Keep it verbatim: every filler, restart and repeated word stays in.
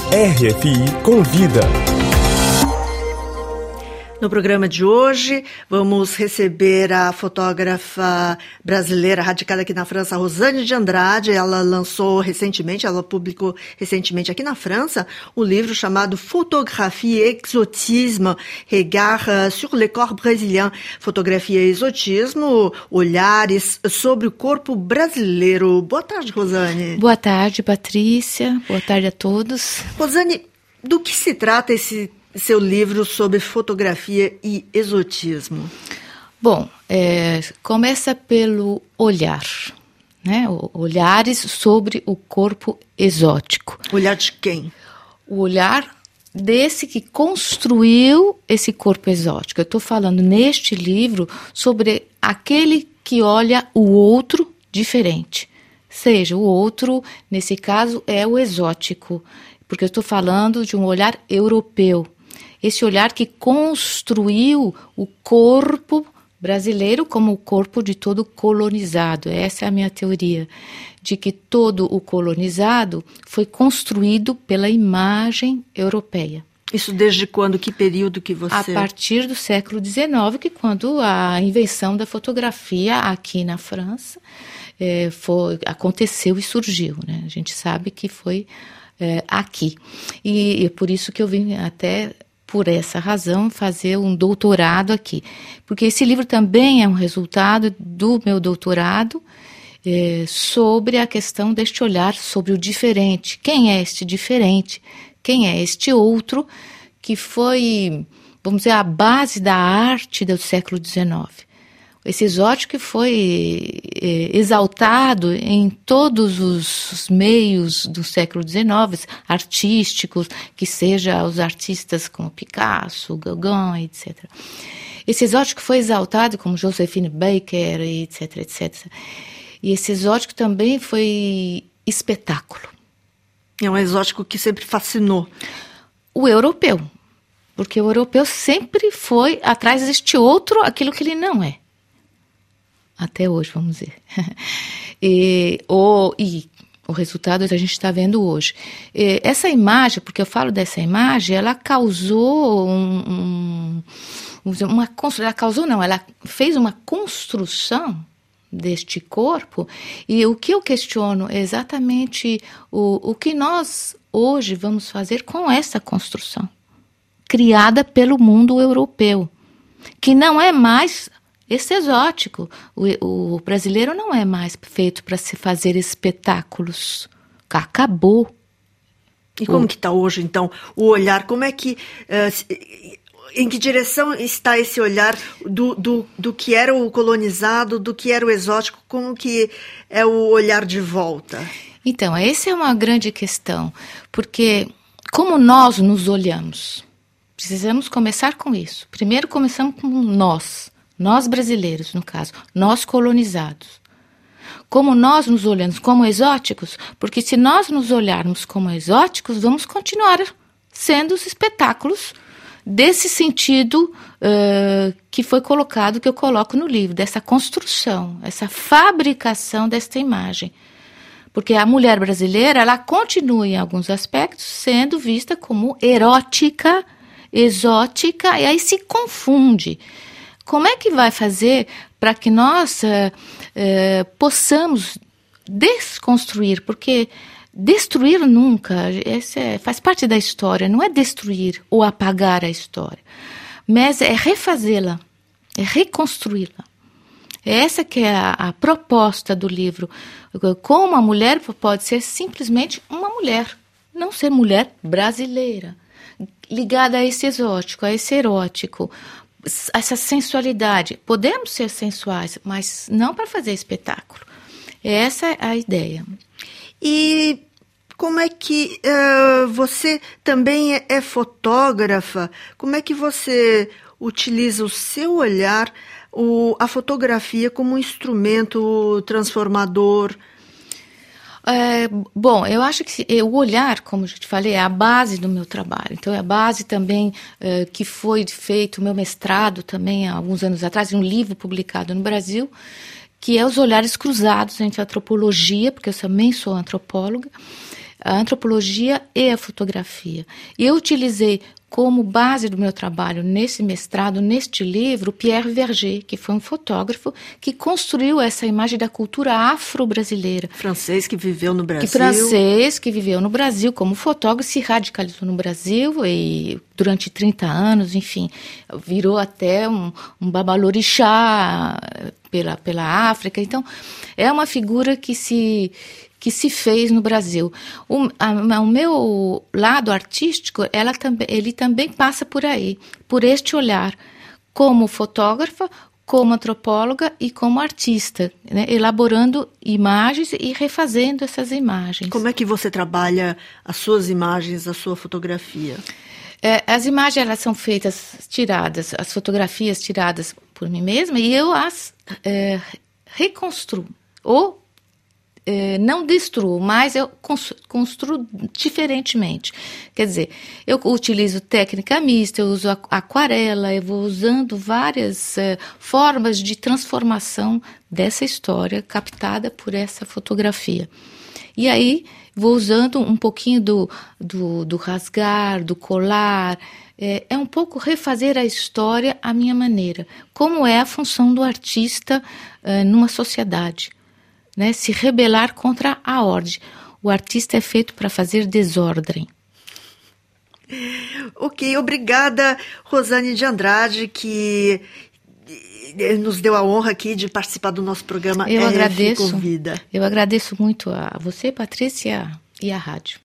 R F I Convida. No programa de hoje, vamos receber a fotógrafa brasileira radicada aqui na França, Rosane de Andrade. Ela lançou recentemente, ela publicou recentemente aqui na França, um livro chamado Photographie et Exotisme, Regard sur le corps brésilien. Fotografia e exotismo, olhares sobre o corpo brasileiro. Boa tarde, Rosane. Boa tarde, Patrícia. Boa tarde a todos. Rosane, do que se trata esse seu livro sobre fotografia e exotismo? Bom, é, começa pelo olhar, né? Olhares sobre o corpo exótico. Olhar de quem? O olhar desse que construiu esse corpo exótico. Eu estou falando neste livro sobre aquele que olha o outro diferente. Seja, o outro, nesse caso, é o exótico, porque eu estou falando de um olhar europeu. Esse olhar que construiu o corpo brasileiro como o corpo de todo colonizado. Essa é a minha teoria, de que todo o colonizado foi construído pela imagem europeia. Isso desde quando? Que período que você... A partir do século dezenove, que quando a invenção da fotografia aqui na França é, foi, aconteceu e surgiu, né? A gente sabe que foi é, aqui. E é por isso que eu vim até... por essa razão, fazer um doutorado aqui. Porque esse livro também é um resultado do meu doutorado é, sobre a questão deste olhar sobre o diferente. Quem é este diferente? Quem é este outro que foi, vamos dizer, a base da arte do século dezenove? Esse exótico que foi é, exaltado em todos os meios do século dezenove, artísticos, que seja os artistas como Picasso, Gauguin, etcétera. Esse exótico foi exaltado como Josephine Baker, etc, etcétera. E esse exótico também foi espetáculo. É um exótico que sempre fascinou. O europeu, porque o europeu sempre foi atrás deste outro, aquilo que ele não é. Até hoje, vamos dizer. e, o, e o resultado a gente está vendo hoje. E, essa imagem, porque eu falo dessa imagem, ela causou um, um, uma construção, ela causou não, ela fez uma construção deste corpo, e o que eu questiono é exatamente o, o que nós hoje vamos fazer com essa construção, criada pelo mundo europeu, que não é mais... Esse exótico, o, o brasileiro não é mais feito para se fazer espetáculos. Acabou. E como o... que está hoje, então, o olhar? Como é que... Uh, em que direção está esse olhar do, do, do que era o colonizado, do que era o exótico? Como que é o olhar de volta? Então, essa é uma grande questão. Porque como nós nos olhamos? Precisamos começar com isso. Primeiro começamos com nós. Nós brasileiros, no caso, nós colonizados. Como nós nos olhamos como exóticos, porque se nós nos olharmos como exóticos, vamos continuar sendo os espetáculos desse sentido uh, que foi colocado, que eu coloco no livro, dessa construção, essa fabricação desta imagem. Porque a mulher brasileira, ela continua em alguns aspectos sendo vista como erótica, exótica, e aí se confunde. Como é que vai fazer para que nós uh, uh, possamos desconstruir? Porque destruir nunca, esse é, faz parte da história, não é destruir ou apagar a história, mas é refazê-la, é reconstruí-la. Essa que é a, a proposta do livro. Como a mulher pode ser simplesmente uma mulher, não ser mulher brasileira, ligada a esse exótico, a esse erótico, essa sensualidade. Podemos ser sensuais, mas não para fazer espetáculo. Essa é a ideia. E como é que uh, você também é, é fotógrafa? Como é que você utiliza o seu olhar, o, a fotografia como um instrumento transformador? É, bom, eu acho que o olhar, como eu te falei, é a base do meu trabalho. Então, é a base também é, que foi feito o meu mestrado também há alguns anos atrás, em um livro publicado no Brasil, que é os olhares cruzados entre a antropologia, porque eu também sou antropóloga, a antropologia e a fotografia. E eu utilizei como base do meu trabalho nesse mestrado, neste livro, Pierre Verger, que foi um fotógrafo que construiu essa imagem da cultura afro-brasileira. Francês que viveu no Brasil. Que francês que viveu no Brasil como fotógrafo, se radicalizou no Brasil e durante trinta anos, enfim, virou até um, um babalorixá pela, pela África. Então, é uma figura que se... que se fez no Brasil. O, a, o meu lado artístico, ela também, ele também passa por aí, por este olhar, como fotógrafa, como antropóloga e como artista, né? Elaborando imagens e refazendo essas imagens. Como é que você trabalha as suas imagens, a sua fotografia? É, as imagens, elas são feitas, tiradas, as fotografias tiradas por mim mesma, e eu as é, reconstruo, ou não destruo, mas eu construo diferentemente. Quer dizer, eu utilizo técnica mista, eu uso aquarela, eu vou usando várias uh, formas de transformação dessa história captada por essa fotografia. E aí vou usando um pouquinho do, do, do rasgar, do colar, é, é um pouco refazer a história à minha maneira, como é a função do artista uh, numa sociedade. Né, se rebelar contra a ordem. O artista é feito para fazer desordem. Ok, obrigada, Rosane de Andrade, que nos deu a honra aqui de participar do nosso programa. Eu R F agradeço. Convida. Eu agradeço muito a você, Patrícia, e a rádio.